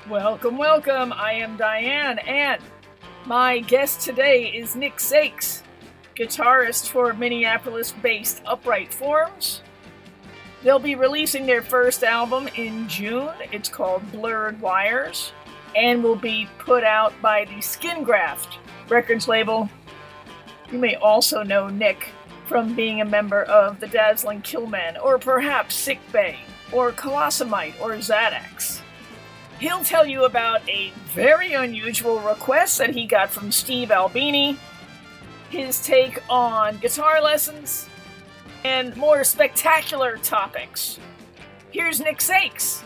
Welcome, welcome. I am Diane, and my guest today is Nick Sakes, guitarist for Minneapolis based Upright Forms. They'll be releasing their first album in June. It's called Blurred Wires and will be put out by the Skingraft Records label. You may also know Nick from being a member of the Dazzling Killmen, or perhaps Sickbay, or Colossamite, or Xanax. He'll tell you about a very unusual request that he got from Steve Albini, his take on guitar lessons, and more spectacular topics. Here's Nick Sakes.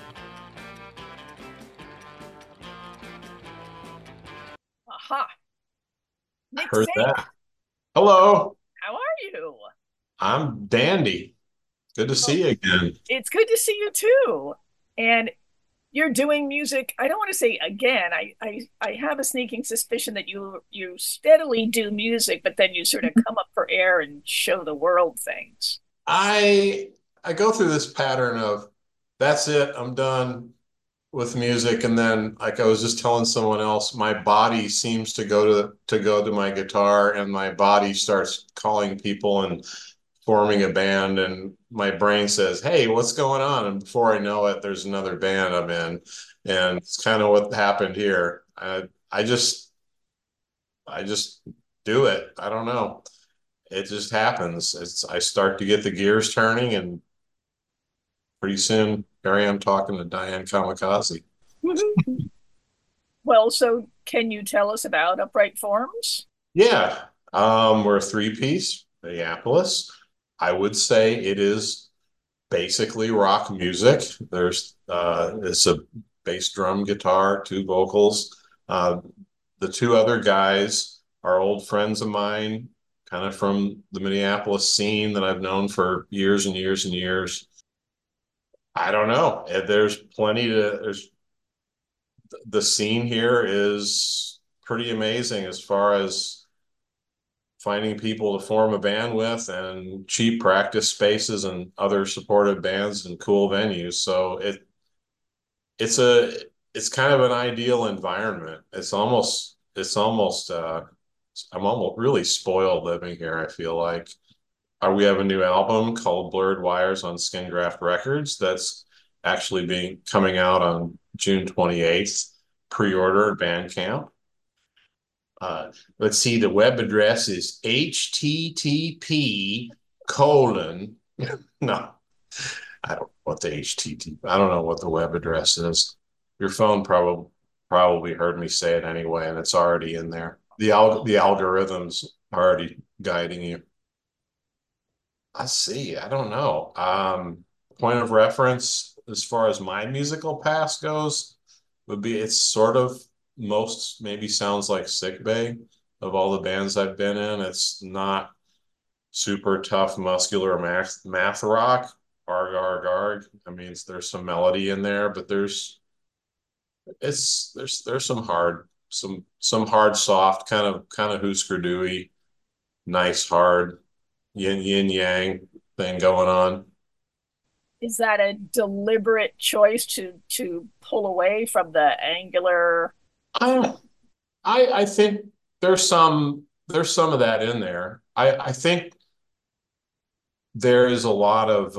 Aha. Nick Heard Sakes, that. Hello, how are you? I'm Dandy. Good to Well, see you again. it's good to see you too. And you're doing music. I don't want to say again. I have a sneaking suspicion that you steadily do music, but then you sort of come up for air and show the world things. I I go through this pattern of that's it, I'm done with music, and then like I was just telling someone else, my body seems to go to my guitar, and my body starts calling people and forming a band, and my brain says, "Hey, what's going on?" And before I know it, there's another band I'm in, and it's kind of what happened here. I just do it. I don't know. It just happens. I start to get the gears turning, and pretty soon here I am talking to Diane Kamikaze. Well, so can you tell us about Upright Forms? Yeah, we're a three-piece, Minneapolis. I would say it is basically rock music. It's a bass drum guitar, two vocals. The two other guys are old friends of mine, kind of from the Minneapolis scene that I've known for years and years and years. I don't know. There's the scene here is pretty amazing as far as finding people to form a band with and cheap practice spaces and other supportive bands and cool venues. So it's a it's kind of an ideal environment. I'm almost really spoiled living here, I feel like. We have a new album called Blurred Wires on Skingraft Records that's actually being coming out on June 28th, pre-order at Bandcamp. Let's see, the web address is http colon. No, I don't know what the http. I don't know what the web address is. Your phone probably heard me say it anyway, and it's already in there. The algorithms are already guiding you. I see. I don't know. Point of reference as far as my musical past goes would be it's sort of most maybe sounds like Sick Bay of all the bands I've been in. It's not super tough, muscular math rock. Arg arg arg. I mean, there's some melody in there, but there's some hard soft kind of Husker Du nice hard yin yang thing going on. Is that a deliberate choice to pull away from the angular? I I think there's some of that in there. I think there is a lot of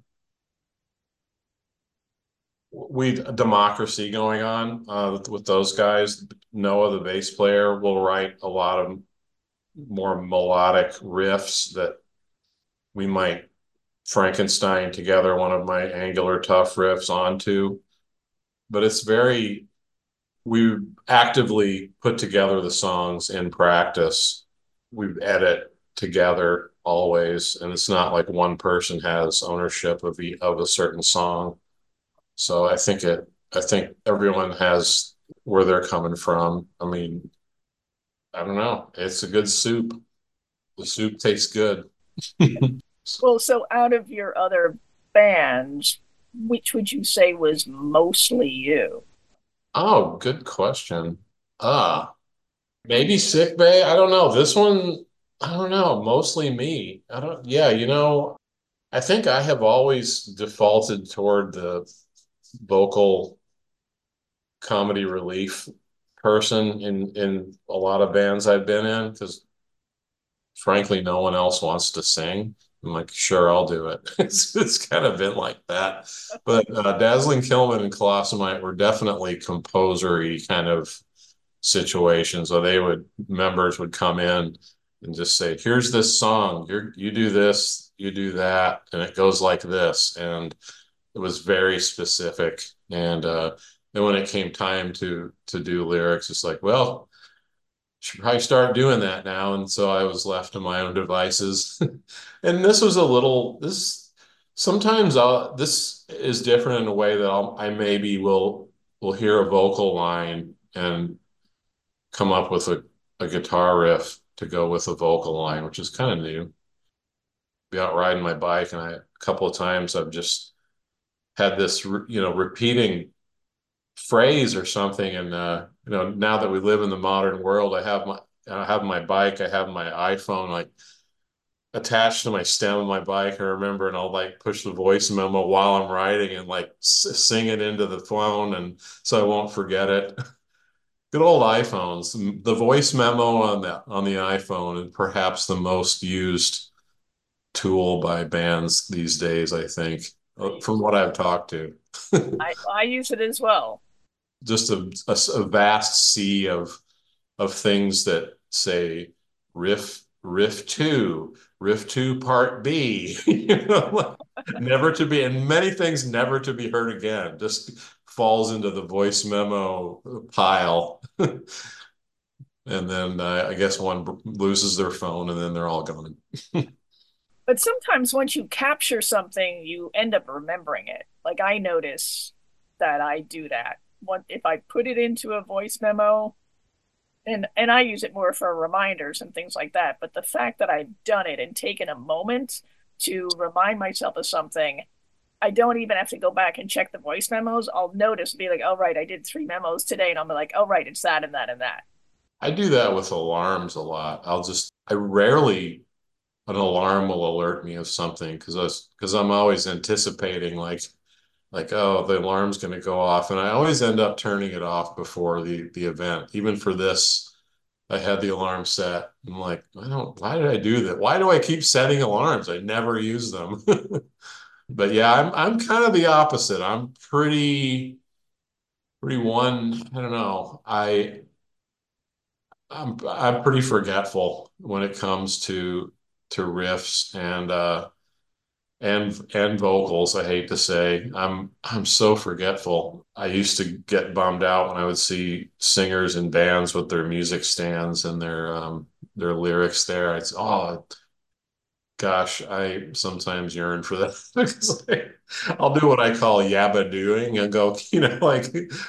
we democracy going on with those guys. Noah, the bass player, will write a lot of more melodic riffs that we might Frankenstein together one of my angular tough riffs onto. But it's very we actively put together the songs in practice. We edit together always, and it's not like one person has ownership of a certain song. So I think everyone has where they're coming from. I mean, I don't know. It's a good soup. The soup tastes good. Well, so out of your other bands, which would you say was mostly you? Oh, good question. Ah, maybe sick bay. I don't know. This one, I don't know. Mostly me. I don't, yeah, I think I have always defaulted toward the vocal comedy relief person in a lot of bands I've been in because frankly, no one else wants to sing. I'm like, sure, I'll do it. It's kind of been like that. But Dazzling Killman and Colossamite were definitely composery kind of situations. So members would come in and just say, here's this song. You do this, you do that, and it goes like this. And it was very specific. And then when it came time to do lyrics, it's like, well, should probably start doing that now. And so I was left to my own devices. And this was a little this sometimes this is different in a way that I maybe will hear a vocal line and come up with a guitar riff to go with a vocal line, which is kind of new. Be out riding my bike, and a couple of times I've just had this repeating phrase or something. And now that we live in the modern world, I have my bike, I have my iPhone like attached to my stem of my bike. I remember, and I'll like push the voice memo while I'm riding and like sing it into the phone, and so I won't forget it. Good old iPhones. The voice memo on the iPhone is perhaps the most used tool by bands these days, I think, I use from it. what I've talked to. I use it as well. Just a vast sea of things that say riff two part B, never to be, and many things never to be heard again. Just falls into the voice memo pile. And then I guess one loses their phone and then they're all gone. But sometimes once you capture something, you end up remembering it. Like I notice that I do that. If I put it into a voice memo, and I use it more for reminders and things like that. But the fact that I've done it and taken a moment to remind myself of something, I don't even have to go back and check the voice memos. I'll notice, be like, oh right, I did 3 memos today, and I'll be like, oh right, it's that and that and that. I do that with alarms a lot. I rarely an alarm will alert me of something because I'm always anticipating oh, the alarm's going to go off, and I always end up turning it off before the event. Even for this, I had the alarm set. I'm like, why did I do that? Why do I keep setting alarms? I never use them. But yeah, I'm kind of the opposite. I'm pretty one, I don't know. I'm pretty forgetful when it comes to riffs and vocals. I hate to say, I'm so forgetful. I used to get bummed out when I would see singers in bands with their music stands and their lyrics there. Oh gosh, I sometimes yearn for that because I'll do what I call yabba doing and go, like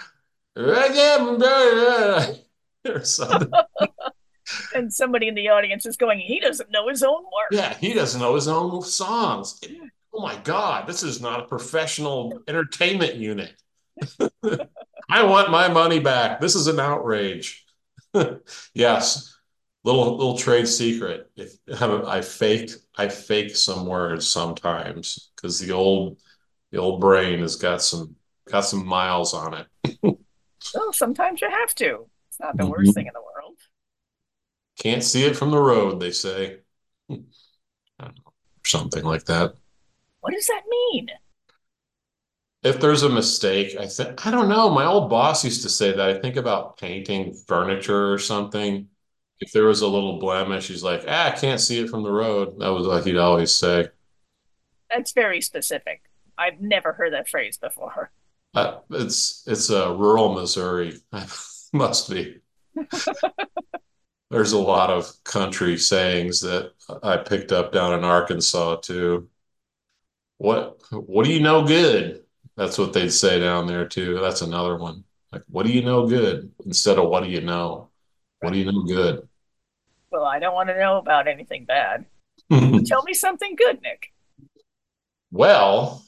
or something. And somebody in the audience is going, he doesn't know his own work. Yeah, he doesn't know his own songs. Oh my God, this is not a professional entertainment unit. I want my money back. This is an outrage. Yes, little trade secret. If I fake some words sometimes because the old brain has got some miles on it. Well, sometimes you have to. It's not the worst thing Mhm. in the world. Can't see it from the road, they say. I don't know, something like that. What does that mean? If there's a mistake, I don't know. My old boss used to say that. I think about painting furniture or something. If there was a little blemish, he's like, I can't see it from the road. That was what he'd always say. That's very specific. I've never heard that phrase before. It's rural Missouri. Must be. There's a lot of country sayings that I picked up down in Arkansas too. What do you know good? That's what they'd say down there too. That's another one. Like, what do you know good? Instead of what do you know? What do Right. you know good? Well, I don't want to know about anything bad. Tell me something good, Nick. Well,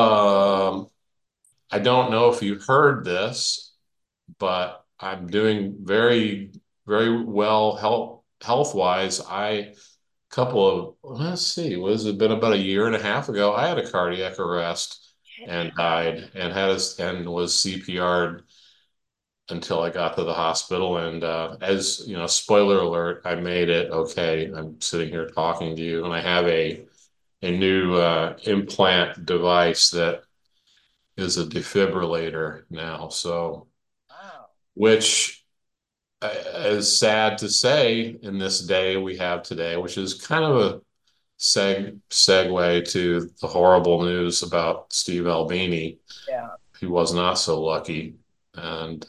I don't know if you heard this, but I'm doing very well health wise. Couple of let's see, was it been about a year and a half ago? I had a cardiac arrest Get and out. died and and was CPR'd until I got to the hospital. And as you know, spoiler alert, I made it okay. I'm sitting here talking to you, and I have a new implant device that is a defibrillator now. So, Wow. which is sad to say in this day we have today, which is kind of a segue to the horrible news about Steve Albini. Yeah. He was not so lucky. And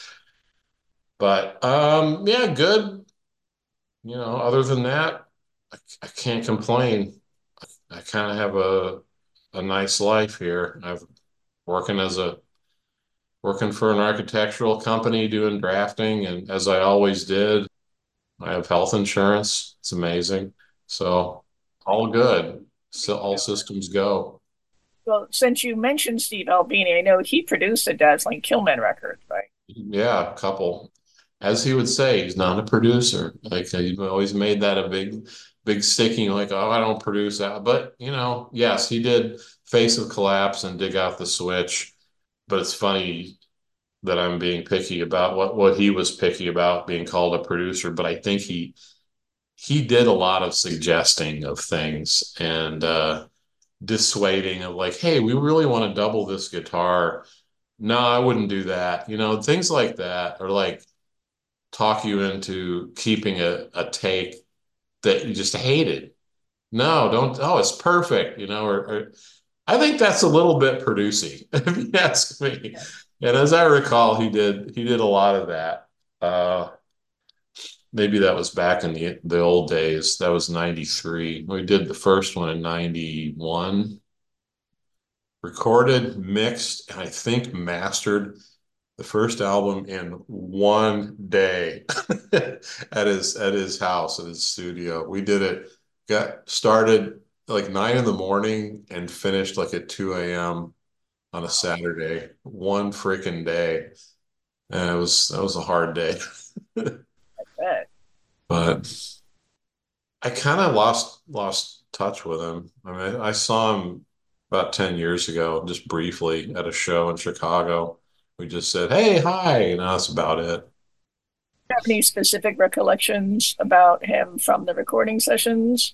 but yeah, good. You know, other than that, I can't complain. I kind of have a nice life here. I've working as a working for an architectural company doing drafting, and as I always did, I have health insurance. It's amazing. So all good. So all systems go. Well, since you mentioned Steve Albini, I know he produced a Dazzling Killman record, right? Yeah, a couple. As he would say, he's not a producer. Like he always made that a big sticking, like, oh, I don't produce that. But you know, yes, he did Face of Collapse and Dig Out the Switch. But it's funny that I'm being picky about what he was picky about being called a producer. But I think he did a lot of suggesting of things and dissuading of like, hey, we really want to double this guitar. No, I wouldn't do that. You know, things like that, or like talk you into keeping a take that you just hated. No, don't. Oh, it's perfect. You know, or I think that's a little bit producing, if you ask me. Yeah. And as I recall, he did a lot of that. Uh, Maybe that was back in the old days. That was 93. We did the first one in 91. Recorded, mixed, and I think mastered the first album in one day at his house, at his studio. We did it, got started like 9 in the morning and finished like at 2 a.m. on a Saturday. One freaking day. And that was a hard day. Bet. But I kind of lost touch with him. I mean, I saw him about 10 years ago, just briefly at a show in Chicago. We just said, "Hey, hi," and that's about it. Do you have any specific recollections about him from the recording sessions?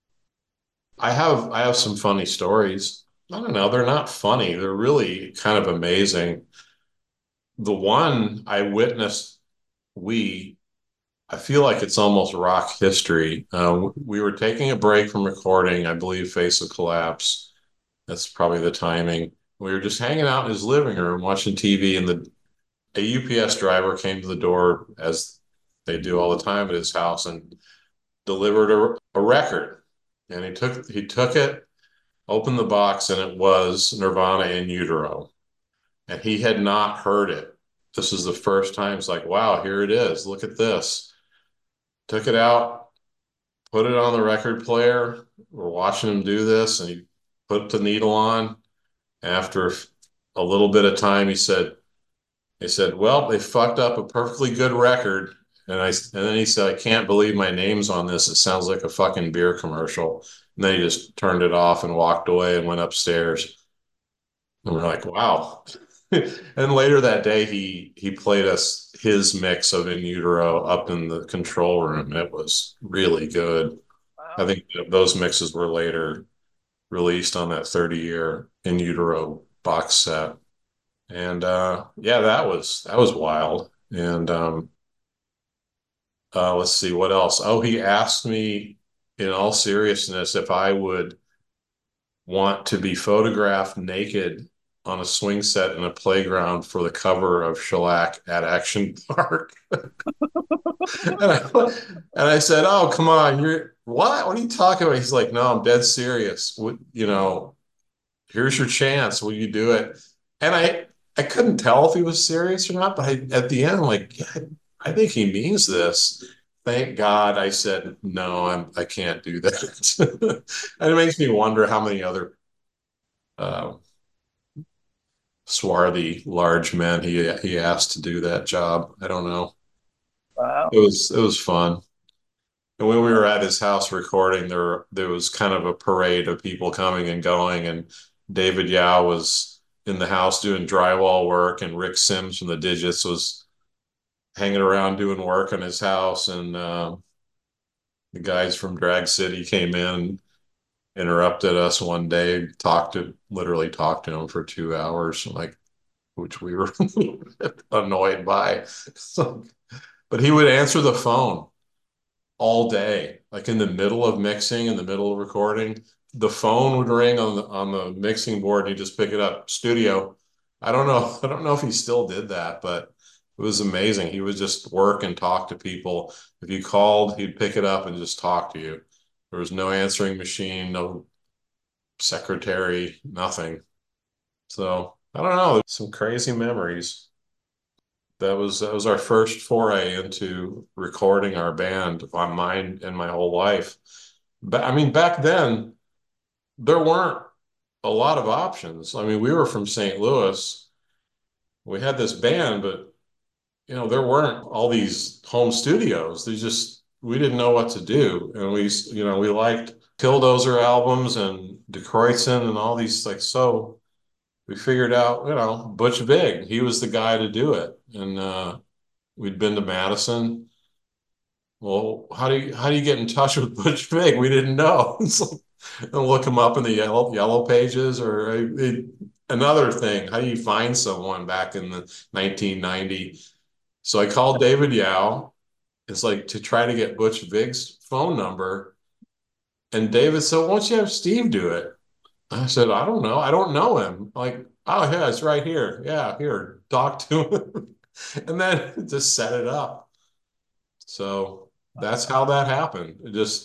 I have some funny stories. I don't know, they're not funny. They're really kind of amazing. The one I witnessed, we I feel like it's almost rock history. We were taking a break from recording, I believe, Face of Collapse. That's probably the timing. We were just hanging out in his living room watching TV, and a UPS driver came to the door as they do all the time at his house and delivered a record. And he took it, opened the box, and it was Nirvana in Utero. And he had not heard it. This is the first time. It's like, wow, here it is. Look at this. Took it out, put it on the record player. We're watching him do this, and he put the needle on. After a little bit of time, he said, well, they fucked up a perfectly good record. And then he said, I can't believe my name's on this. It sounds like a fucking beer commercial. And then he just turned it off and walked away and went upstairs. And we're like, wow. And later that day, he played us his mix of In Utero up in the control room. It was really good. I Wow. think those mixes were later released on that 30-year In Utero box set. And yeah, that was wild. And let's see what else. Oh, he asked me in all seriousness if I would want to be photographed naked on a swing set in a playground for the cover of Shellac at Action Park. And I said, "Oh, come on, you're what? What are you talking about?" He's like, "No, I'm dead serious. You know, here's your chance. Will you do it?" And I couldn't tell if he was serious or not, but at the end, I'm like, yeah, I think he means this. Thank God I said no, I can't do that. And it makes me wonder how many other uh, swarthy large men he asked to do that job. I don't know. Wow. It was fun. And when we were at his house recording, there was kind of a parade of people coming and going, and David Yao was in the house doing drywall work, and Rick Sims from the Digits was hanging around doing work on his house, and the guys from Drag City came in, interrupted us one day, literally talked to him for 2 hours, like, which we were annoyed by. So, but he would answer the phone all day, like in the middle of mixing, in the middle of recording. The phone would ring on the mixing board, and he'd just pick it up. Studio. I don't know. I don't know if he still did that, but it was amazing. He would just work and talk to people. If you called, he'd pick it up and just talk to you. There was no answering machine, no secretary, nothing. So I don't know. Some crazy memories. That was our first foray into recording our band on mine in my whole life. But I mean, back then there weren't a lot of options. I mean, we were from St. Louis. We had this band, but there weren't all these home studios. We didn't know what to do, and we liked Killdozer albums and De Kreutzen and all these, like, so we figured out, Butch Vig. He was the guy to do it, and we'd been to Madison. Well, how do you get in touch with Butch Vig? We didn't know. It's like, and look him up in the yellow pages, or another thing. How do you find someone back in the 1990? So I called David Yao. It's like to try to get Butch Vig's phone number, and David said, "Why don't you have Steve do it?" I said, "I don't know. I don't know him." Like, "Oh yeah, it's right here. Yeah, here, talk to him." And then just set it up. So that's how that happened.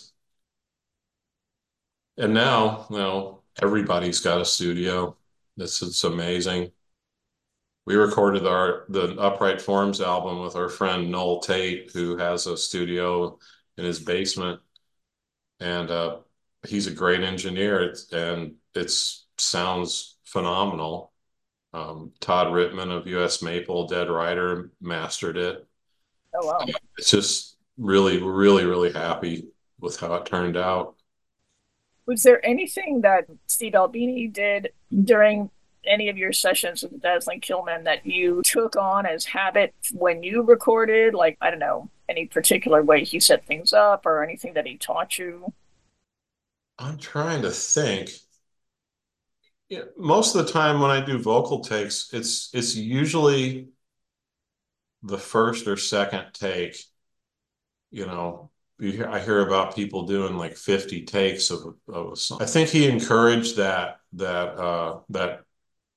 And now, everybody's got a studio. It's amazing. We recorded the Upright Forms album with our friend Noel Tate, who has a studio in his basement, and he's a great engineer. It sounds phenomenal. Todd Rittman of US Maple, Dead Rider, mastered it. Oh wow. It's just really, really, really happy with how it turned out. Was there anything that Steve Albini did during any of your sessions with the Dazzling Killmen that you took on as habit when you recorded? Like, I don't know, any particular way he set things up or anything that he taught you? I'm trying to think. Yeah, most of the time when I do vocal takes, it's usually the first or second take. You know, I hear about people doing like 50 takes of a song. I think he encouraged that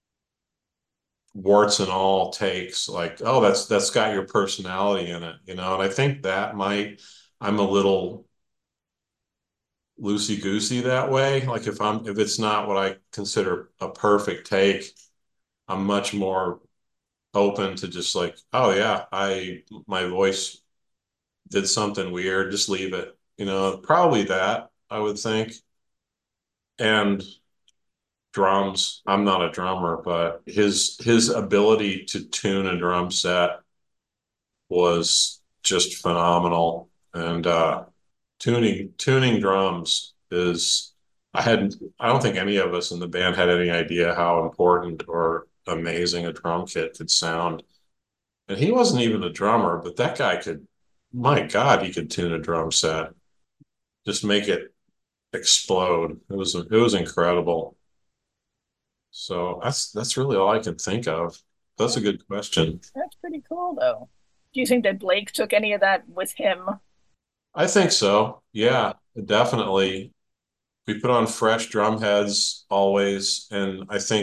warts and all takes, like, oh, that's got your personality in it, and I think I'm a little loosey goosey that way. Like, if it's not what I consider a perfect take, I'm much more open to just like, oh yeah, my voice did something weird, just leave it. Probably that, I would think. And drums, I'm not a drummer, but his ability to tune a drum set was just phenomenal. And tuning drums is I don't think any of us in the band had any idea how important or amazing a drum kit could sound. And he wasn't even a drummer, but that guy my God, he could tune a drum set, just make it explode. It was incredible. So that's really all I can think of. That's a good question. That's pretty cool, though. Do you think that Blake took any of that with him? I think so. Yeah, definitely. We put on fresh drum heads always, and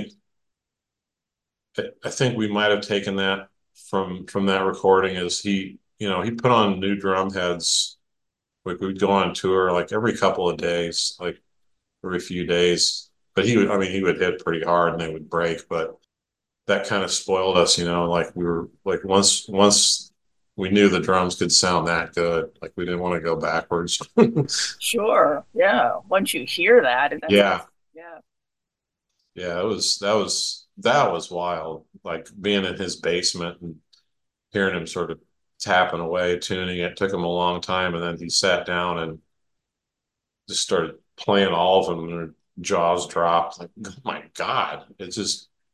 I think we might have taken that from that recording. As he put on new drum heads. Like, we'd go on tour like every couple of days, like every few days. But he would hit pretty hard and they would break. But that kind of spoiled us, like we were like, once we knew the drums could sound that good, like we didn't want to go backwards. Sure. Yeah. Once you hear that, and that's Yeah. yeah. Yeah, that was wild. Like being in his basement and hearing him sort of tapping away, tuning it. Took him a long time, and then he sat down and just started playing all of them, and their jaws dropped. Like, oh my God. It's just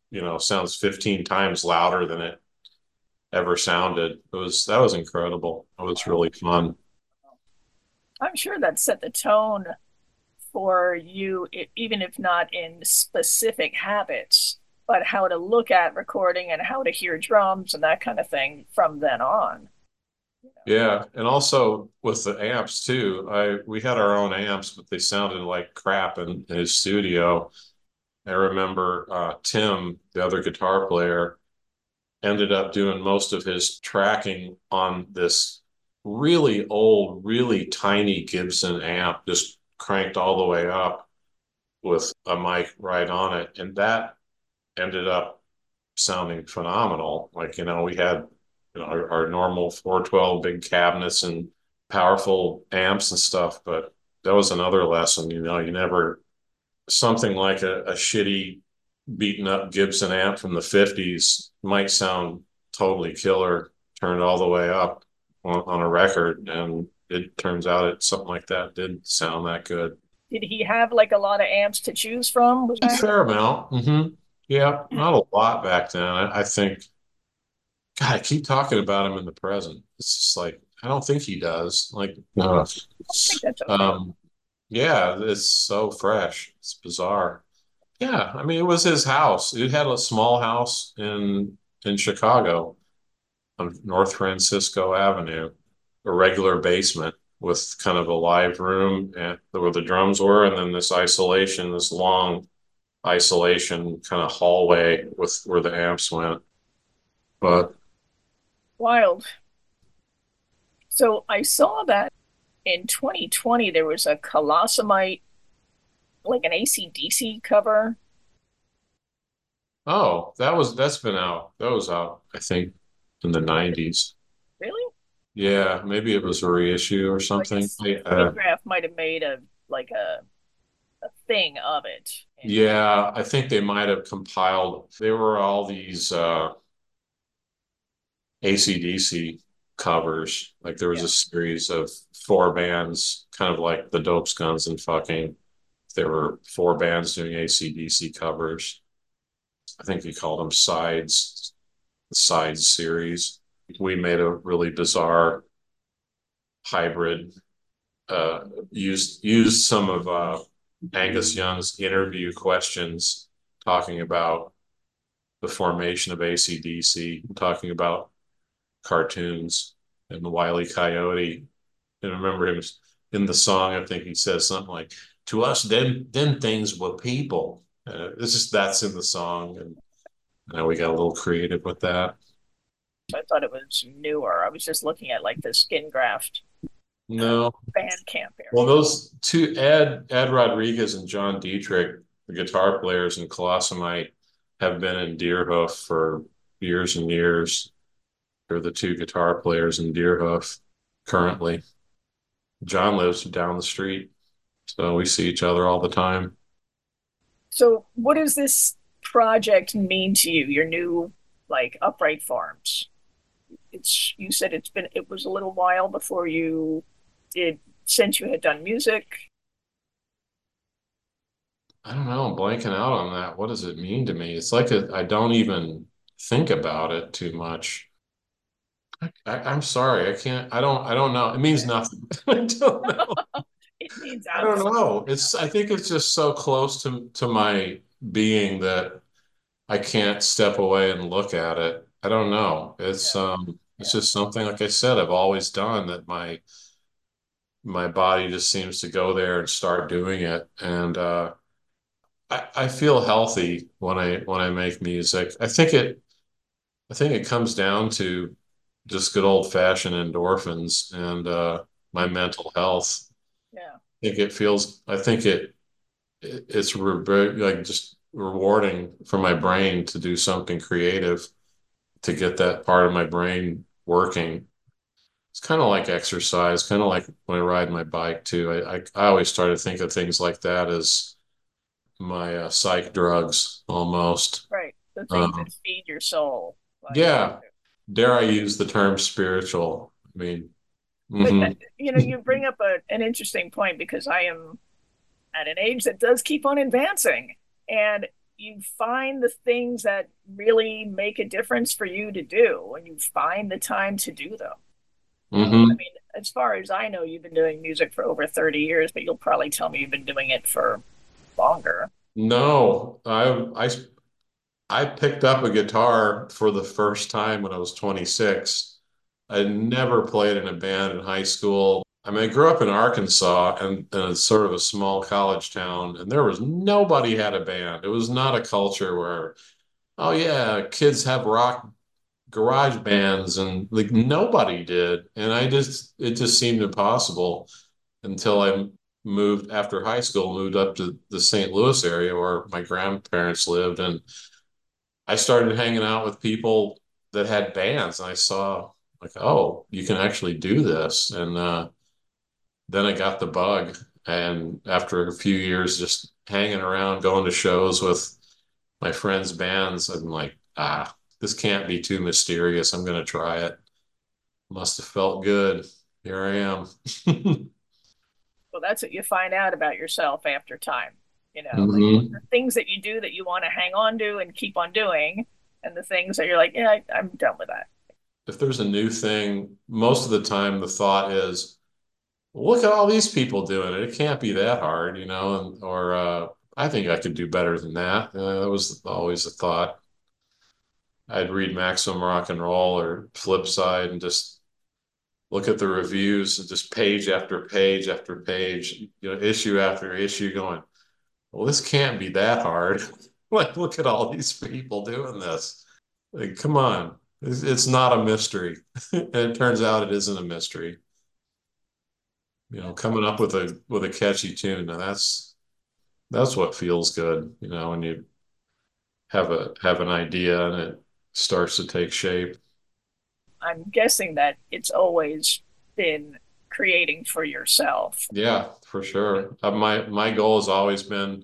sounds 15 times louder than it ever sounded. That was incredible. It was really fun. I'm sure that set the tone for you, even if not in specific habits, but how to look at recording and how to hear drums and that kind of thing from then on. Yeah, and also with the amps too. I We had our own amps, but they sounded like crap in his studio. I remember Tim, the other guitar player, ended up doing most of his tracking on this really old, really tiny Gibson amp, just cranked all the way up with a mic right on it. And that ended up sounding phenomenal. Like, we had our normal 412 big cabinets and powerful amps and stuff, but that was another lesson. You never, something like a shitty beaten up Gibson amp from the 50s might sound totally killer, turned all the way up on a record. And it turns out something like that did sound that good. Did he have like a lot of amps to choose from? Was A that fair amount. Yeah, not a lot back then. I think, God, I keep talking about him in the present. It's just like, I don't think he does. Like, I think that's okay. um, yeah, it's so fresh. It's bizarre. Yeah, I mean, it was his house. It had a small house in Chicago on North Francisco Avenue, a regular basement with kind of a live room and where the drums were, and then this long isolation kind of hallway with where the amps went. But Wild. So I saw that in 2020 there was a Colossamite, like an AC/DC cover. oh, that's been out. That was out, I think, in the 90s. Really? Yeah, maybe it was a reissue or I something. guess Skin Graph might have made a thing of it. And Yeah, I think they might have compiled. There were all these AC/DC covers. Like there was yeah, a series of four bands, kind of like the Dopes, Guns, and Fucking. There were four bands doing AC/DC covers. I think he called them sides, the sides series. We made a really bizarre hybrid. Used some of Angus Young's interview questions, talking about the formation of AC/DC, talking about cartoons and the Wile E. Coyote. And I remember him in the song. I think he says something like, "To us, then things were people." It's just that's in the song, and we got a little creative with that. I thought it was newer. I was just looking at like the Skin Graft No, Bandcamp well, area. those two, Ed Rodriguez and John Dietrich, the guitar players in Colossamite, have been in Deerhoof for years and years. They're the two guitar players in Deerhoof currently. John lives down the street, so we see each other all the time. So, what does this project mean to you? Your new like Upright Farms. It's you said it was a little while before you did since you had done music. I don't know. I'm blanking out on that. What does it mean to me? It's like I don't even think about it too much. I'm sorry. I can't. I don't know. It means nothing. I don't know. It means I don't absolutely. know. I think it's just so close to my being that I can't step away and look at it. I don't know. It's Yeah. just something, like I said, I've always done, that my body just seems to go there and start doing it. And I feel healthy when I make music. I think it comes down to just good old fashioned endorphins and my mental health. Yeah. I think like just rewarding for my brain to do something creative, to get that part of my brain working. It's kind of like exercise, kind of like when I ride my bike too. I always try to think of things like that as my psych drugs almost. Right. The things that Um, feed your soul. Like, yeah, dare I use the term spiritual? I mean, but mhm. you bring up an interesting point because I am at an age that does keep on advancing. And you find the things that really make a difference for you to do, and you find the time to do them. I Hmm. mean, as far as I know, you've been doing music for over 30 years, but you'll probably tell me you've been doing it for longer. No, I picked up a guitar for the first time when I was 26. I never played in a band in high school. I mean, I grew up in Arkansas and it's sort of a small college town, and there was nobody had a band. It was not a culture where, oh yeah, kids have rock garage bands and like nobody did. And it just seemed impossible until I moved after high school, moved up to the St. Louis area where my grandparents lived, and I started hanging out with people that had bands, and I saw like, oh, you can actually do this. And then I got the bug, and after a few years just hanging around, going to shows with my friends' bands, I'm like, this can't be too mysterious. I'm gonna try it. Must have felt good. Here I am. Well, that's what you find out about yourself after time. The Hmm. things that you do that you want to hang on to and keep on doing, and the things that you're like, yeah, I'm done with that. If there's a new thing, most of the time the thought is, look at all these people doing it. It can't be that hard, or I think I could do better than that. That was always the thought. I'd read Maximum Rock and Roll or Flipside and just look at the reviews and just page after page after page, issue after issue, going, well, this can't be that hard. Like, look at all these people doing this. Like, come on. It's not a mystery. And it turns out it isn't a mystery. Yeah. Coming up with a catchy tune. Now that's what feels good, when you have an idea and it starts to take shape. I'm guessing that it's always been creating for yourself. Yeah, for sure. My goal has always been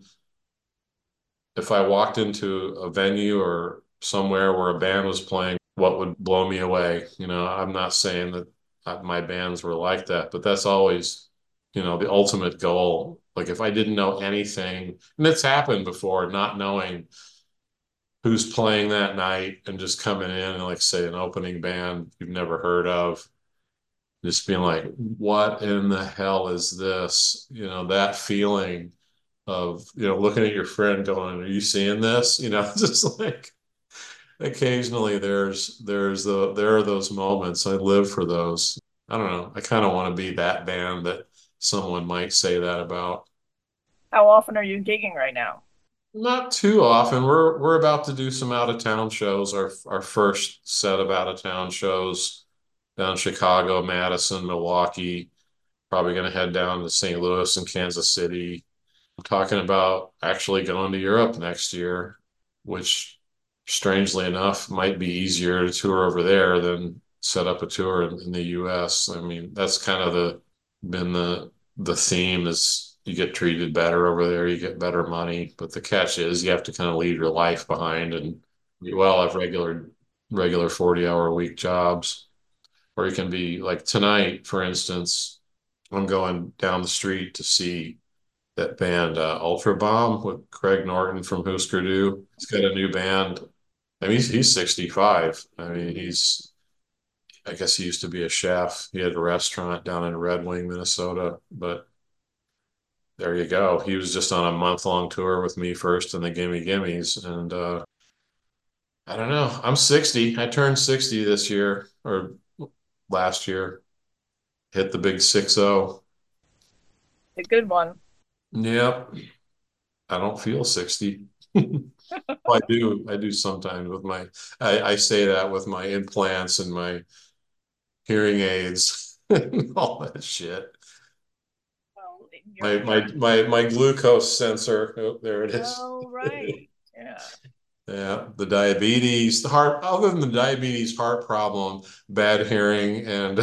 if I walked into a venue or somewhere where a band was playing, what would blow me away? I'm not saying that my bands were like that, but that's always, the ultimate goal. Like if I didn't know anything, and it's happened before, not knowing who's playing that night and just coming in and like say an opening band you've never heard of, just being like, what in the hell is this? That feeling of, looking at your friend going, are you seeing this? Just like occasionally there are those moments. I live for those. I don't know. I kind of want to be that band that someone might say that about. How often are you gigging right now? Not too often. We're about to do some out of town shows. Our first set of out of town shows down in Chicago, Madison, Milwaukee. Probably going to head down to St. Louis and Kansas City. I'm talking about actually going to Europe next year, which strangely enough might be easier to tour over there than set up a tour in the US. I mean, that's kind of been the theme is you get treated better over there, you get better money, but the catch is you have to kind of leave your life behind and you well have regular 40-hour a week jobs. Or you can be like tonight, for instance, I'm going down the street to see that band Ultra Bomb with Craig Norton from Husker Du. He's got a new band. I mean, he's 65. I mean, I guess he used to be a chef. He had a restaurant down in Red Wing, Minnesota. But there you go. He was just on a month-long tour with me first in the Gimme Gimmes. And I don't know. I'm 60. I turned 60 this year or last year. Hit the big 6-0. A good one. Yep. I don't feel 60. Well, I do. I do sometimes with I say that with my implants and my hearing aids and all that shit. Well, My my glucose sensor. Oh, there it is. oh, right. Yeah. Yeah, the diabetes, the heart, other than the diabetes, heart problem, bad hearing, and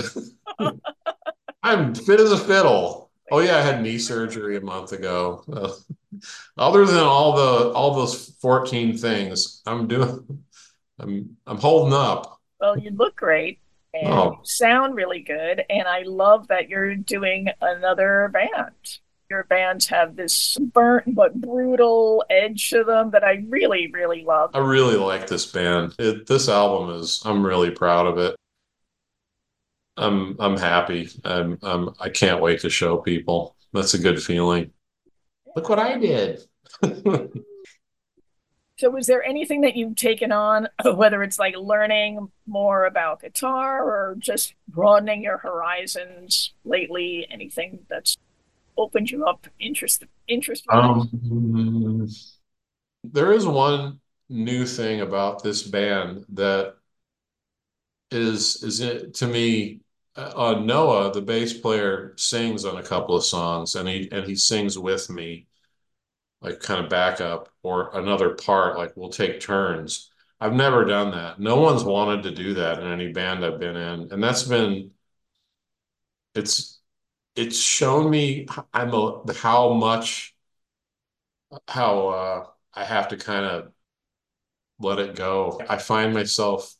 I'm fit as a fiddle. Oh yeah, I had knee surgery a month ago. Other than all those 14 things, I'm holding up. Well, you look great and you Oh, sound really good. And I love that you're doing another band. your bands have this burnt but brutal edge to them that I really, really love. I really like this band. This album I'm really proud of it. I'm happy. I can't wait to show people. That's a good feeling. Look what I did. So, is there anything that you've taken on, whether it's like learning more about guitar or just broadening your horizons lately? Anything that's opened you up interest wise? There is one new thing about this band that is it to me. Noah, the bass player, sings on a couple of songs, and he sings with me, like kind of backup or another part. Like we'll take turns. I've never done that. No one's wanted to do that in any band I've been in, and it's it's shown me how much how I have to kind of let it go. I find myself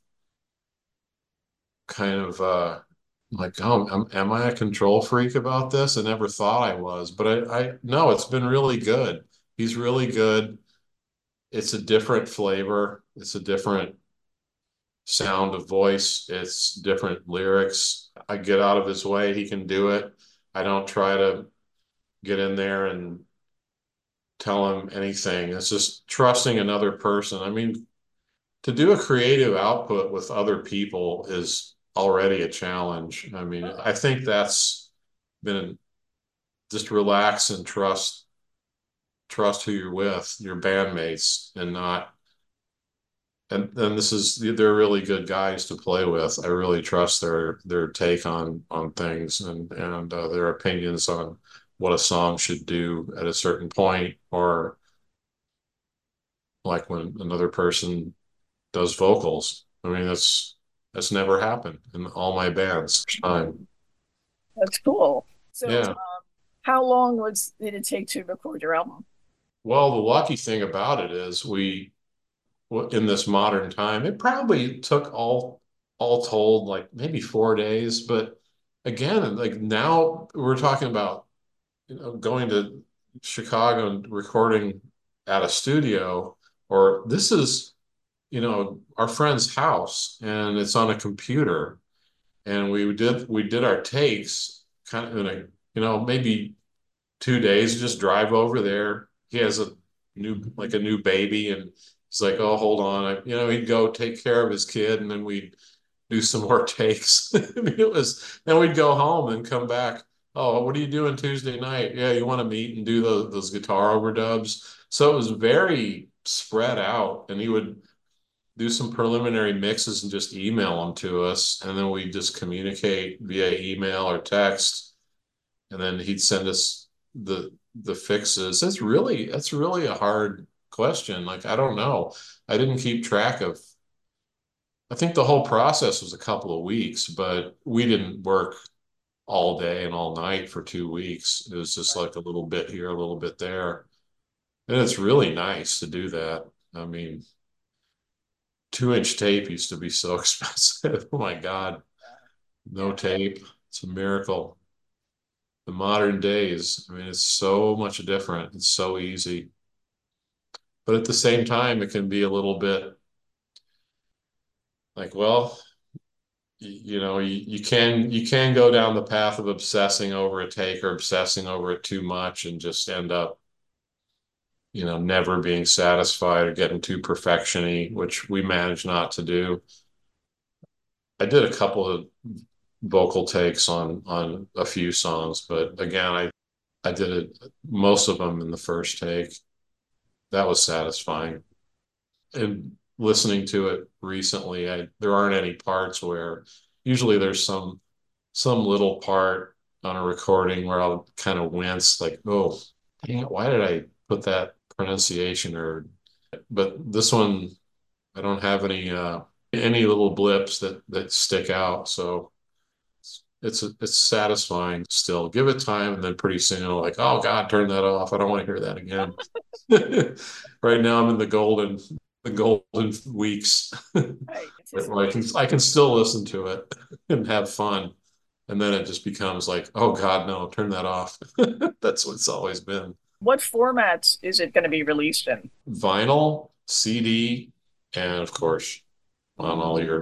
kind of like, oh, am I a control freak about this? I never thought I was, but I no, it's been really good. He's really good. It's a different flavor. It's a different sound of voice. It's different lyrics. I get out of his way. He can do it. I don't try to get in there and tell him anything. It's just trusting another person. I mean, to do a creative output with other people is already a challenge. I mean, I think that's been just relax and trust who you're with, your bandmates, and not and this is they're really good guys to play with. I really trust their take on things and their opinions on what a song should do at a certain point, or like when another person does vocals. I mean, that's never happened in all my bands. First time. That's cool. So, Yeah. how long did it take to record your album? Well, the lucky thing about it is in this modern time, it probably took all told like maybe 4 days. But again, like now we're talking about going to Chicago and recording at a studio, or this is our friend's house and it's on a computer, and we did our takes kind of in a maybe 2 days. Just drive over there. He has a new baby, and he's like, oh, hold on. He'd go take care of his kid, and then we'd do some more takes. I mean, then we'd go home and come back. Oh, what are you doing Tuesday night? Yeah, you want to meet and do those guitar overdubs? So it was very spread out, and he would do some preliminary mixes and just email them to us, and then we just communicate via email or text, and then he'd send us the fixes. That's really a hard question. Like, I don't know. I didn't keep track of. I think the whole process was a couple of weeks, but we didn't work all day and all night for 2 weeks. It was just like a little bit here, a little bit there. And it's really nice to do that. I mean, 2-inch tape used to be so expensive. Oh my God. No Yeah. tape. It's a miracle. The modern days, I mean, it's so much different. It's so easy. But at the same time, it can be a little bit like, well, you can go down the path of obsessing over a take or obsessing over it too much and just end up, never being satisfied or getting too perfection-y, which we manage not to do. I did a couple of vocal takes on a few songs, but again, I did most of them in the first take. That was satisfying. And listening to it recently, there aren't any parts where usually there's some little part on a recording where I'll kind of wince, like, oh, dang it, why did I put that pronunciation? But this one, I don't have any little blips that stick out. So it's satisfying still. Give it time, and then pretty soon you're like, oh God, turn that off. I don't want to hear that again. Right now I'm in the golden weeks Right. where I can still listen to it and have fun. And then it just becomes like, oh God, no, turn that off. That's what it's always been. What formats is it going to be released in? Vinyl, CD, and of course on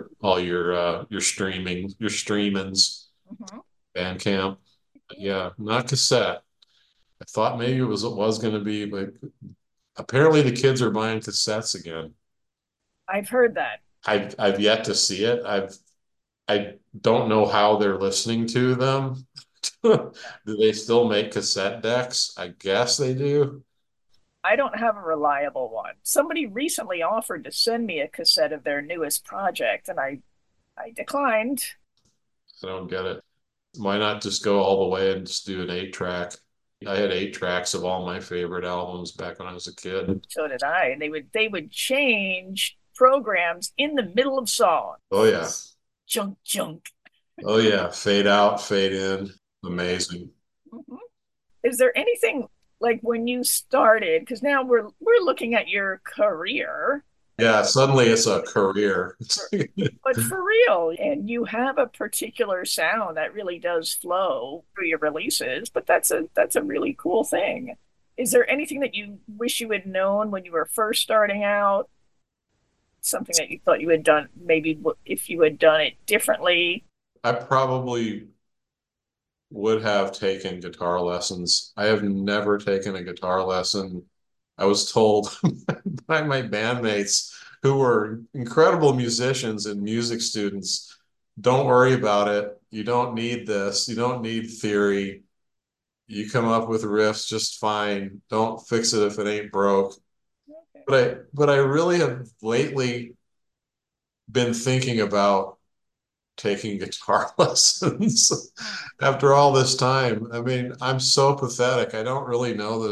your your streamings, Mhm. Bandcamp. Yeah, not cassette. I thought maybe it was going to be, but apparently the kids are buying cassettes again. I've heard that. I've yet to see it. I don't know how they're listening to them. Do they still make cassette decks? I guess they do. I don't have a reliable one. Somebody recently offered to send me a cassette of their newest project, and I declined. I don't get it. Why not just go all the way and just do an 8 track? I had 8 tracks of all my favorite albums back when I was a kid. So did I. And they would change programs in the middle of song. Oh yeah. Junk junk. Oh yeah. Fade out, fade in. Amazing. Mhm. Is there anything like when you started? Because now we're looking at your career, Yeah, suddenly it's a career. but for real, and you have a particular sound that really does flow through your releases. But that's a really cool thing. Is there anything that you wish you had known when you were first starting out? Something that you thought you had done, maybe if you had done it differently? I probably would have taken guitar lessons. I have never taken a guitar lesson. I was told by my bandmates who were incredible musicians and music students, don't worry about it. You don't need this. You don't need theory. You come up with riffs just fine. Don't fix it if it ain't broke. Okay. But I really have lately been thinking about taking guitar lessons after all this time. I mean, I'm so pathetic. I don't really know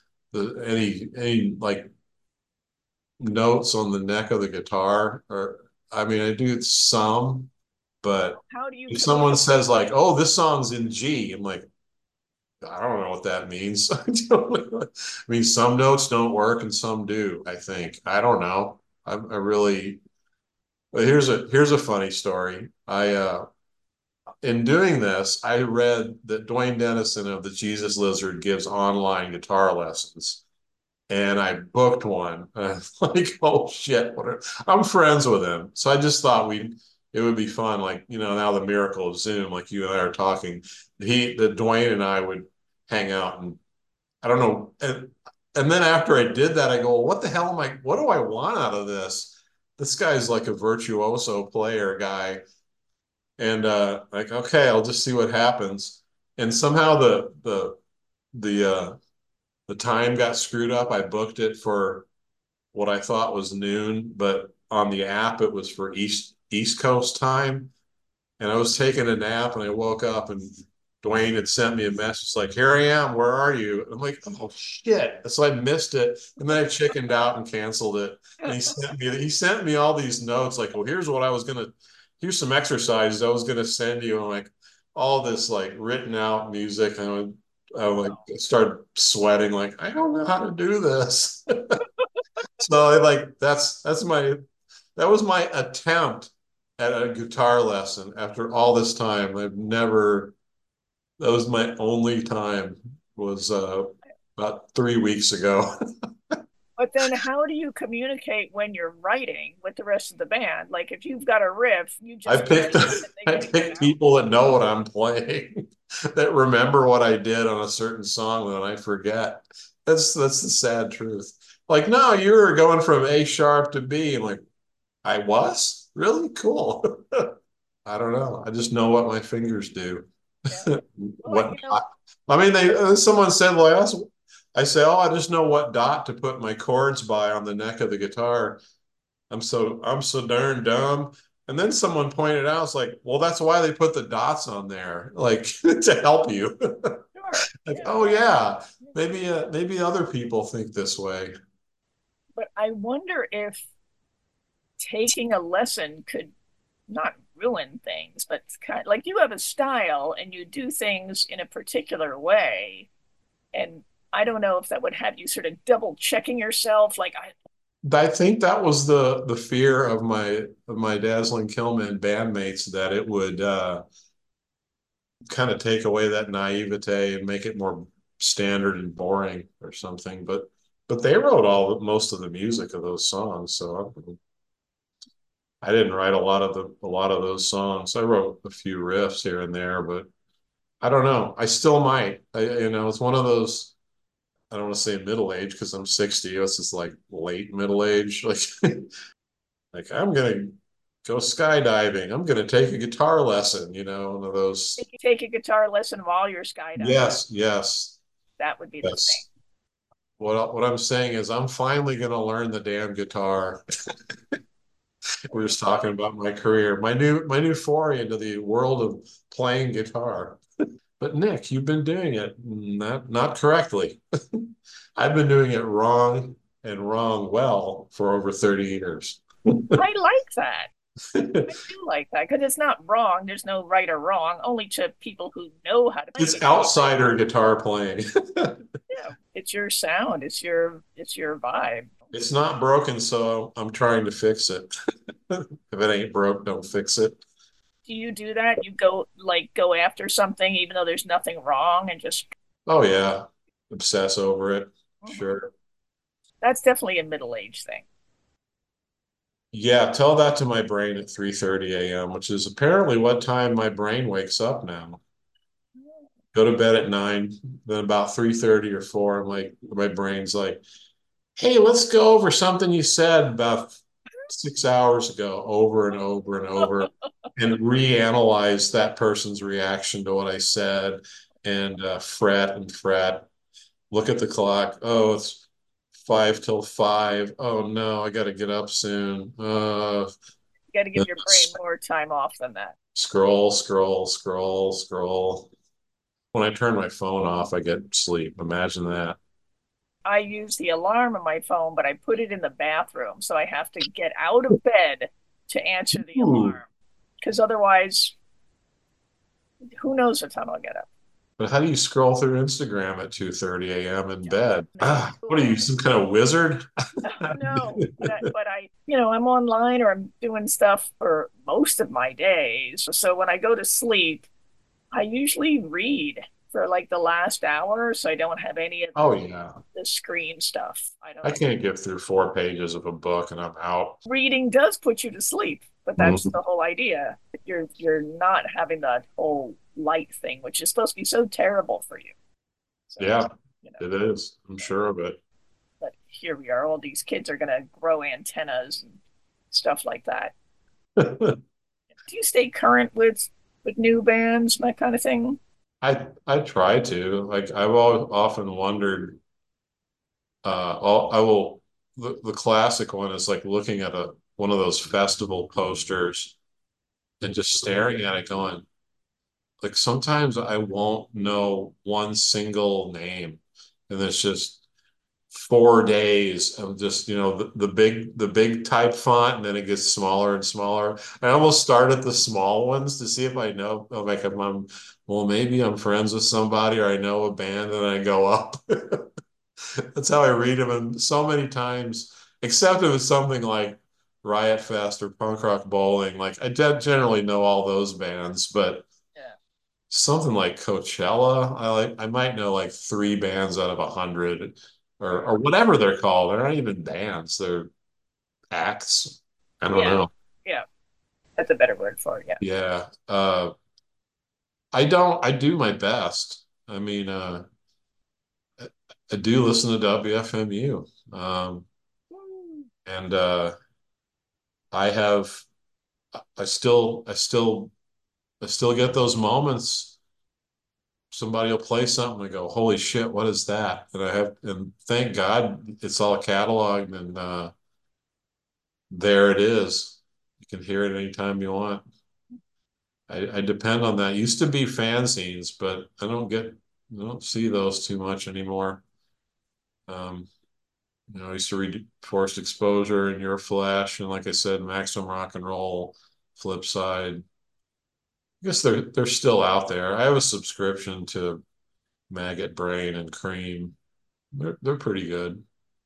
any like notes on the neck of the guitar, or I mean, I do some, but How do you if someone communicate? says like, "Oh, this song's in G," I'm like, I don't know what that means. I mean, some notes don't work and some do, I think. I don't know. I really, but here's a funny story. I in doing this, I read that Dwayne Dennison of the Jesus Lizard gives online guitar lessons, and I booked one. And I'm like, oh shit, I'm friends with him, so I just thought it would be fun. Like now the miracle of Zoom, like you and I are talking. The Dwayne and I would hang out, and I don't know, and then after I did that, I go, well, what the hell am I? What do I want out of this? This guy's like a virtuoso player guy and like okay, I'll just see what happens. And somehow the the time got screwed up. I booked it for what I thought was noon, but on the app it was for East Coast time. And I was taking a nap and I woke up and Dwayne had sent me a message like, "Here I am. Where are you?" And I'm like, "Oh shit!" So I missed it, and then I chickened out and canceled it. And he sent me all these notes like, "Well, here's some exercises I was gonna send you." And like all this like written out music, and I would like start sweating like I don't know how to do this. So like that was my attempt at a guitar lesson after all this time. That was my only time was about 3 weeks ago. But then how do you communicate when you're writing with the rest of the band? Like if you've got a riff, you I just picked play it and they I pick it picked out. people that know what I'm playing, that remember what I did on a certain song that I forget. That's the sad truth. Like, no, you were going from A sharp to B. I'm like, I was? Really? Cool. I don't know. I just know what my fingers do. Yeah. Well, What dot? I mean, someone said, well, I say, oh, I just know what dot to put my chords by on the neck of the guitar. I'm so darn dumb. And then someone pointed out, it's like, well, that's why they put the dots on there, like to help you. sure. Like, Yeah. oh yeah, maybe other people think this way. But I wonder if taking a lesson could not ruin things, but kind of, like you have a style and you do things in a particular way. And I don't know if that would have you sort of double checking yourself. Like I think that was the fear of my Dazzling Killmen bandmates that it would kind of take away that naivete and make it more standard and boring or something. But they wrote most of the music of those songs, so I didn't write a lot of those songs. I wrote a few riffs here and there, but I don't know. I still might. It's one of those. I don't want to say middle age because I'm 60. It's just like late middle age. Like I'm gonna go skydiving. I'm gonna take a guitar lesson. One of those. Take a guitar lesson while you're skydiving. Yes, yes, That would be the thing. yes. What I'm saying is I'm finally gonna learn the damn guitar. We're just talking about my career, my new foray into the world of playing guitar. But Nick, you've been doing it not correctly. I've been doing it wrong and wrong well for over 30 years. I like that. I do like that because it's not wrong. There's no right or wrong, only to people who know how to play It's guitar. outsider guitar playing. Yeah, it's your sound. It's your vibe. It's not broken, so I'm trying to fix it. If it ain't broke, don't fix it. Do you do that? You go after something even though there's nothing wrong and just Oh yeah, obsess over it. Mhm. Sure. That's definitely a middle age thing. Yeah, tell that to my brain at 3:30 a.m., which is apparently what time my brain wakes up now. Go to bed at 9, then about 3:30 or 4, I'm like, my brain's like, hey, let's go over something you said about 6 hours ago, over and over and over, and reanalyze that person's reaction to what I said, and fret and fret. Look at the clock. Oh, it's 5 till 5. Oh no, I got to get up soon. You got to give your brain more time off than that. Scroll, scroll, scroll, scroll. When I turn my phone off, I get sleep. Imagine that. I use the alarm on my phone, but I put it in the bathroom, so I have to get out of bed to answer the Ooh. alarm. Because otherwise, who knows what time I'll get up? But how do you scroll through Instagram at 2:30 a.m. in Don't bed? ask me. What are you, some kind of wizard? No, but I'm online or I'm doing stuff for most of my days. So when I go to sleep, I usually read for like the last hour, so I don't have any of Oh yeah. the screen stuff. I don't. I can't get through 4 pages of a book and I'm out. Reading does put you to sleep, but that's Mhm. the whole idea. You're not having that whole light thing, which is supposed to be so terrible for you. So, Yeah, you know, it is. I'm sure of it. but here we are. All these kids are going to grow antennas and stuff like that. Do you stay current with new bands, that kind of thing? I try to. Like I've often wondered, I will the classic one is like looking at a one of those festival posters and just staring at it going, like sometimes I won't know one single name. And it's just 4 days of just, the big type font, and then it gets smaller and smaller. I almost start at the small ones to see if I know, like if well, maybe I'm friends with somebody or I know a band, and I go up. That's how I read them. And so many times, except if it's something like Riot Fest or Punk Rock Bowling, like I generally know all those bands, but Yeah. something like Coachella, I might know like 3 bands out of 100, or whatever they're called. They're not even bands; they're acts. I don't Yeah. know. Yeah. That's a better word for it. Yeah. Yeah, I don't. I do my best. I mean, I do listen to WFMU, and I have. I still get those moments. Somebody will play something and go, "Holy shit, what is that?" And thank God it's all cataloged, and there it is. You can hear it anytime you want. I depend on that. Used to be fanzines, but I don't see those too much anymore. Um, I used to read Forced Exposure and Your Flesh, and like I said, Maximum Rock and Roll, Flipside. I guess they're still out there. I have a subscription to Maggot Brain and Cream. They're pretty good,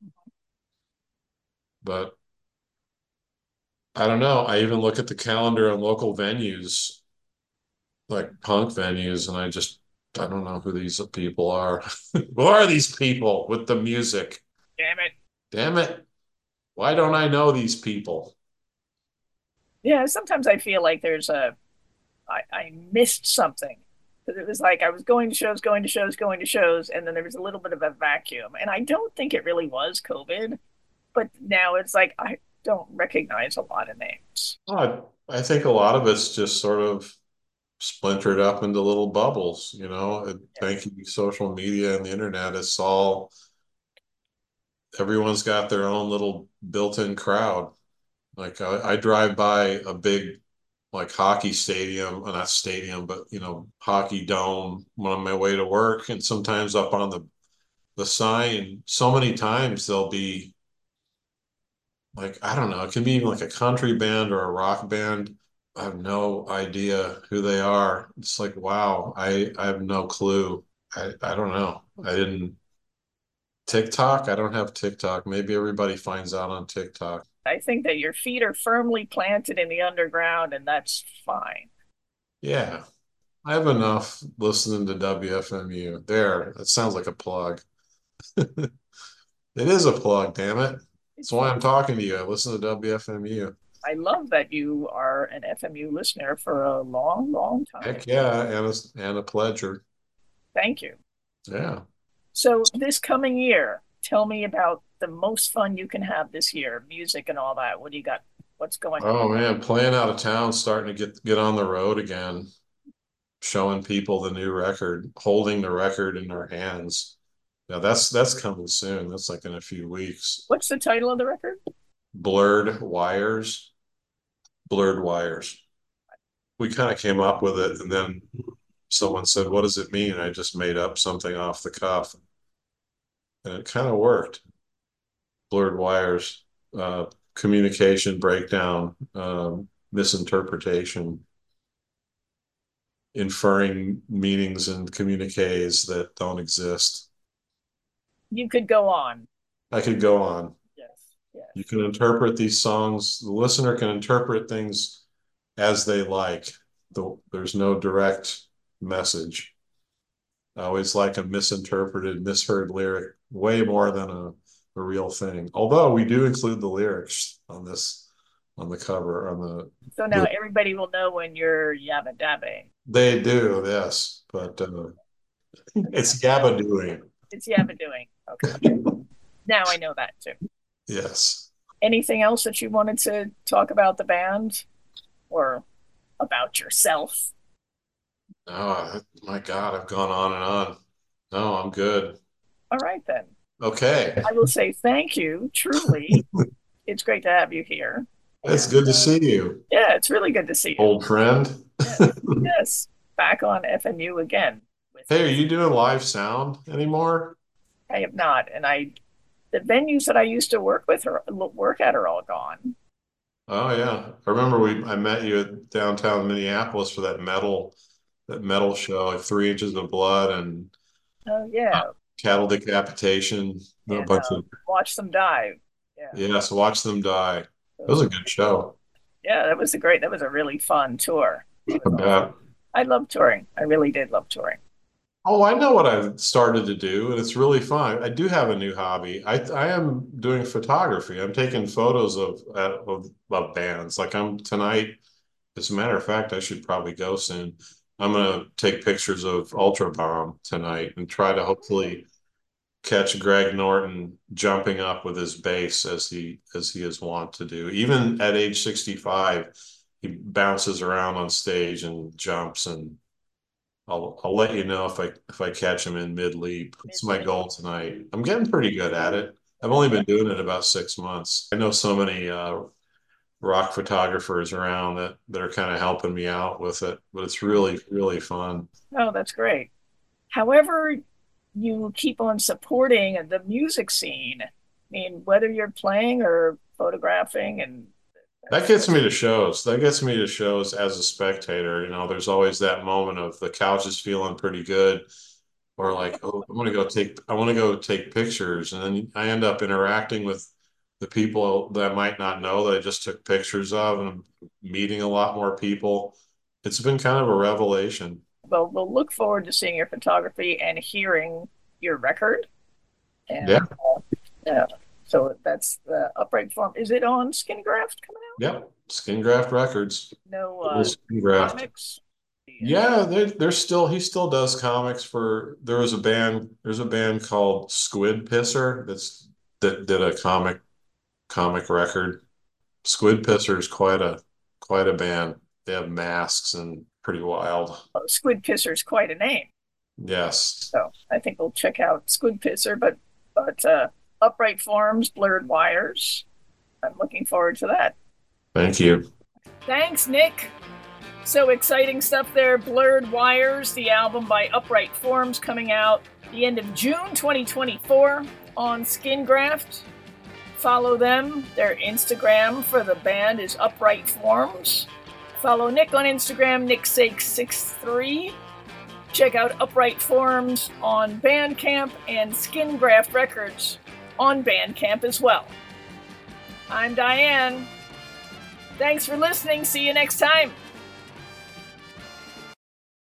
but I don't know. I even look at the calendar on local venues. like punk venues, and I don't know who these people are. Who are these people with the music? Damn it. Damn it. Why don't I know these people? Yeah, sometimes I feel like I missed something. Because it was like I was going to shows, going to shows, going to shows, and then there was a little bit of a vacuum. And I don't think it really was COVID, but now it's like I don't recognize a lot of names. I think a lot of it's just sort of splintered up into little bubbles, you know. Thank you, social media and the internet. It's all everyone's got their own little built-in crowd. Like I drive by a big like hockey stadium, well, not stadium, but hockey dome when I'm on my way to work, and sometimes up on the sign, so many times there'll be like I don't know, it can be even like a country band or a rock band. I have no idea who they are. It's like, wow, I have no clue. I don't know. I didn't TikTok. I don't have TikTok. Maybe everybody finds out on TikTok. I think that your feet are firmly planted in the underground, and that's fine. Yeah, I have enough listening to WFMU. There, that sounds like a plug. It is a plug, damn it. That's It's why fun. I'm talking to you. I listen to WFMU. I love that you are an FMU listener for a long, long time. Heck yeah, and a pleasure. Thank you. Yeah. So, this coming year, tell me about the most fun you can have this year, music and all that. What do you got? What's going on? Oh man, playing out of town, starting to get on the road again, showing people the new record, holding the record in their hands. Now that's coming soon. That's like in a few weeks. What's the title of the record? Blurred Wires. Blurred Wires. We kind of came up with it, and then someone said, "What does it mean?" I just made up something off the cuff, and it kind of worked. Blurred wires, communication breakdown, misinterpretation, inferring meanings in communiques that don't exist. You could go on. I could go on. Yes, yes. You can interpret these songs. The listener can interpret things as they like. There's no direct message. I always like a misinterpreted, misheard lyric way more than a real thing. Although we do include the lyrics on the cover, So now everybody will know when you're yabba dabbing. they do, yes, but it's Gabba doing. It's yabba doing. Okay. Now I know that too. Yes. Anything else that you wanted to talk about the band or about yourself? Oh, my God, I've gone on and on. No, I'm good. All right, then. Okay. I will say thank you. Truly, it's great to have you here. It's And good to see you, yeah, it's really good to see you. old friend. Yes, back on FMU again. With Hey, are you doing live sound anymore? I have not, and the venues that I used to work at are all gone. Oh yeah. I remember I met you at downtown Minneapolis for that metal show, like 3 Inches of Blood and Oh yeah, Cattle Decapitation, a and bunch of watch them dive. Yeah, yes, Watch Them Die. It was those a good show. yeah, that was a great. That was a really fun tour. It I was awesome. bet. I love touring. I really did love touring. Oh, I know what I've started to do, and it's really fun. I do have a new hobby. I am doing photography. I'm taking photos of bands. Like I'm tonight. As a matter of fact, I should probably go soon. I'm gonna take pictures of Ultra Bomb tonight and try to hopefully catch Greg Norton jumping up with his bass as he is wont to do. Even at age 65, he bounces around on stage and jumps, and I'll let you know if I catch him in mid leap. It's my goal tonight. I'm getting pretty good at it. I've only been doing it about 6 months. I know so many rock photographers around that are kind of helping me out with it, but it's really, really fun. Oh, that's great. However, you keep on supporting the music scene. I mean, whether you're playing or photographing, and That gets me to shows. That gets me to shows as a spectator. There's always that moment of the couch is feeling pretty good, or like, oh, I want to go take pictures, and then I end up interacting with the people that I might not know that I just took pictures of, and I'm meeting a lot more people. It's been kind of a revelation. Well, we'll look forward to seeing your photography and hearing your record. Yeah. And yeah, so that's the Upright Form. Is it on Skin Graft coming out? Yep. Skin Graft Records. No Skin Graft. comics? Yeah, there's still he still does comics for there's a band called Squid Pisser that did a comic record. Squid Pisser is quite a band. They have masks and pretty wild. Squid Pisser's quite a name. Yes. So I think we'll check out Squid Pisser, but Upright Forms, Blurred Wires. I'm looking forward to that. Thank you. Thanks, Nick. So exciting stuff there. Blurred Wires, the album by Upright Forms, coming out the end of June 2024 on Skin Graft. Follow them. Their Instagram for the band is Upright Forms. Follow Nick on Instagram, NickSakes63. Check out Upright Forms on Bandcamp and Skin Graft Records on Bandcamp as well. I'm Diane. Thanks for listening. See you next time.